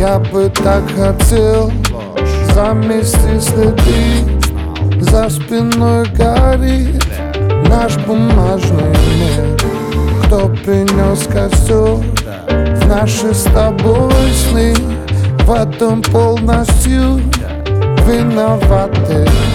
Я бы так хотел замести следы. За спиной горит наш бумажный мир. Кто принес костер в наши с тобой сны? В этом полностью виноваты